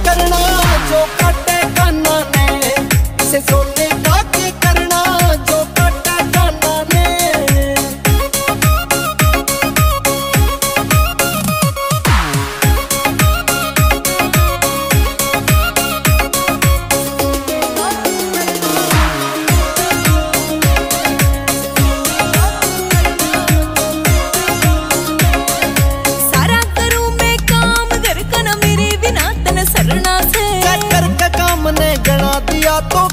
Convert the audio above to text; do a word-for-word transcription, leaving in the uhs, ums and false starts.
करना जो काटे काना ने, इसे सोने का के करना जो काटे काना ने। सारा करूं मैं काम घर का ना मेरे बिना तन सरना से, कर के काम ने गणा दिया तो